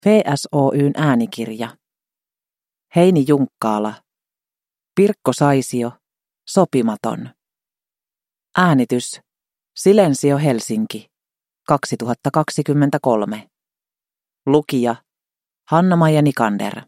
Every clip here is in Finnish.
VSOY:n äänikirja. Heini Junkkaala. Pirkko Saisio. Sopimaton. Äänitys. Silensio Helsinki. 2023. Lukija. Hanna-Maija Nikander.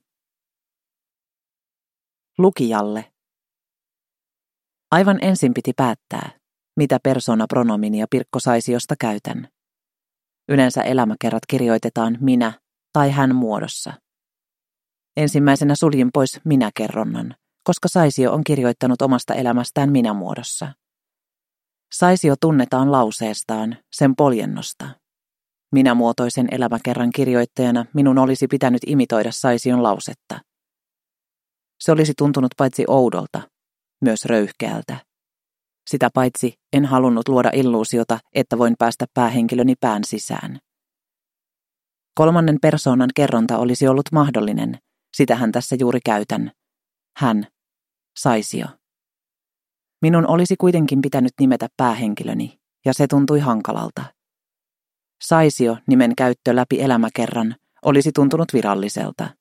Lukijalle. Aivan ensin piti päättää, mitä persoonapronominia Pirkko Saisiosta käytän. Yleensä elämäkerrat kirjoitetaan minä tai hän muodossa. Ensimmäisenä suljin pois minä-kerronnan, koska Saisio on kirjoittanut omasta elämästään minä-muodossa. Saisio tunnetaan lauseestaan, sen poljennosta. Minä-muotoisen elämäkerran kirjoittajana minun olisi pitänyt imitoida Saision lausetta. Se olisi tuntunut paitsi oudolta, myös röyhkeältä. Sitä paitsi en halunnut luoda illuusiota, että voin päästä päähenkilöni pään sisään. Kolmannen persoonan kerronta olisi ollut mahdollinen, sitähän tässä juuri käytän. Hän, Saisio. Minun olisi kuitenkin pitänyt nimetä päähenkilöni, ja se tuntui hankalalta. Saisio nimen käyttö läpi elämäkerran olisi tuntunut viralliselta.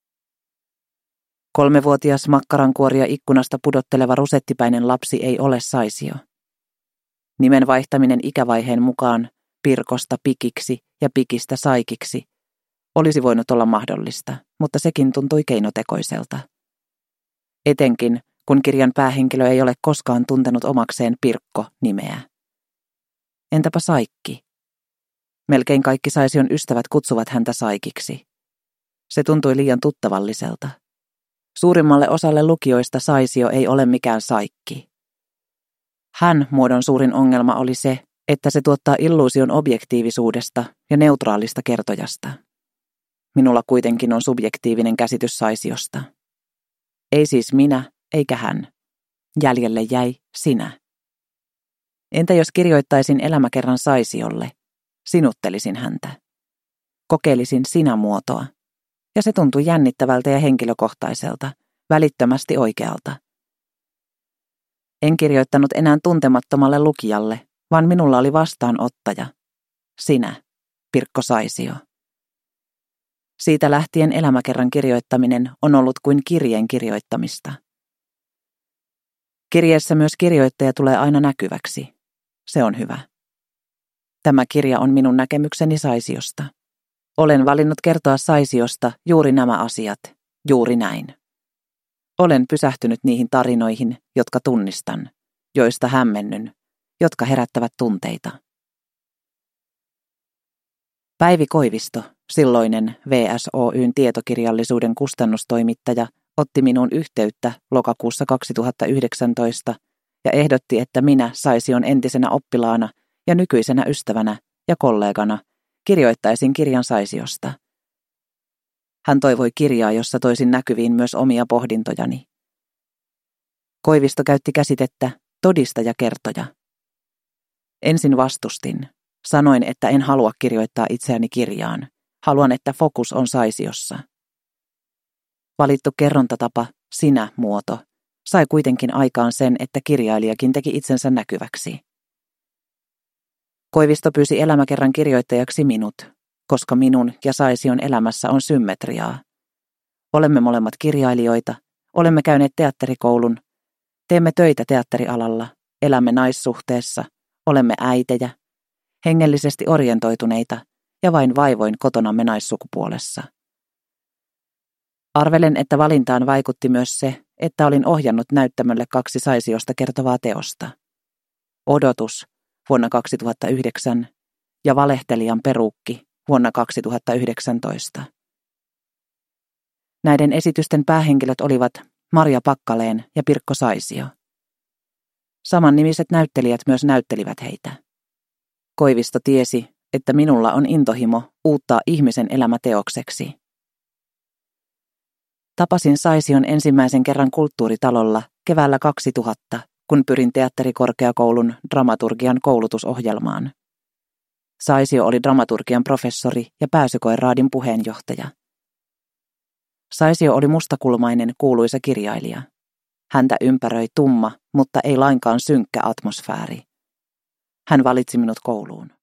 3-vuotias makkarankuoria ikkunasta pudotteleva rusettipäinen lapsi ei ole Saisio. Nimen vaihtaminen ikävaiheen mukaan Pirkosta Pikiksi ja Pikistä Saikiksi olisi voinut olla mahdollista, mutta sekin tuntui keinotekoiselta. Etenkin, kun kirjan päähenkilö ei ole koskaan tuntenut omakseen Pirkko-nimeä. Entäpä Saikki? Melkein kaikki Saision ystävät kutsuvat häntä Saikiksi. Se tuntui liian tuttavalliselta. Suurimmalle osalle lukijoista Saisio ei ole mikään Saikki. Hän-muodon suurin ongelma oli se, että se tuottaa illuusion objektiivisuudesta ja neutraalista kertojasta. Minulla kuitenkin on subjektiivinen käsitys Saisiosta. Ei siis minä, eikä hän. Jäljelle jäi sinä. Entä jos kirjoittaisin elämäkerran Saisiolle? Sinuttelisin häntä. Kokeilisin sinä-muotoa. Ja se tuntui jännittävältä ja henkilökohtaiselta, välittömästi oikealta. En kirjoittanut enää tuntemattomalle lukijalle, vaan minulla oli vastaanottaja. Sinä, Pirkko Saisio. Siitä lähtien elämäkerran kirjoittaminen on ollut kuin kirjeen kirjoittamista. Kirjeessä myös kirjoittaja tulee aina näkyväksi. Se on hyvä. Tämä kirja on minun näkemykseni Saisiosta. Olen valinnut kertoa Saisiosta juuri nämä asiat, juuri näin. Olen pysähtynyt niihin tarinoihin, jotka tunnistan, joista hämmennyn, jotka herättävät tunteita. Päivi Koivisto, silloinen VSOY:n tietokirjallisuuden kustannustoimittaja, otti minuun yhteyttä lokakuussa 2019 ja ehdotti, että minä Saision entisenä oppilaana ja nykyisenä ystävänä ja kollegana kirjoittaisin kirjan Saisiosta. Hän toivoi kirjaa, jossa toisin näkyviin myös omia pohdintojani. Koivisto käytti käsitettä todistajakertoja. Ensin vastustin. Sanoin, että en halua kirjoittaa itseäni kirjaan. Haluan, että fokus on Saisiossa. Valittu kerrontatapa, sinä-muoto, sai kuitenkin aikaan sen, että kirjailijakin teki itsensä näkyväksi. Koivisto pyysi elämäkerran kirjoittajaksi minut, koska minun ja Saision elämässä on symmetriaa. Olemme molemmat kirjailijoita, olemme käyneet teatterikoulun, teemme töitä teatterialalla, elämme naissuhteessa, olemme äitejä, hengellisesti orientoituneita ja vain vaivoin kotonamme naissukupuolessa. Arvelen, että valintaan vaikutti myös se, että olin ohjannut näyttämölle 2 Saisiosta kertovaa teosta. Odotus vuonna 2009 ja Valehtelijan peruukki vuonna 2019. Näiden esitysten päähenkilöt olivat Marja Pakkaleen ja Pirkko Saisio. Samannimiset näyttelijät myös näyttelivät heitä. Koivisto tiesi, että minulla on intohimo uuttaa ihmisen elämä teokseksi. Tapasin Saision ensimmäisen kerran Kulttuuritalolla keväällä 2000, kun pyrin teatterikorkeakoulun dramaturgian koulutusohjelmaan. Saisio oli dramaturgian professori ja pääsykoeraadin puheenjohtaja. Saisio oli mustakulmainen kuuluisa kirjailija. Häntä ympäröi tumma, mutta ei lainkaan synkkä atmosfääri. Hän valitsi minut kouluun.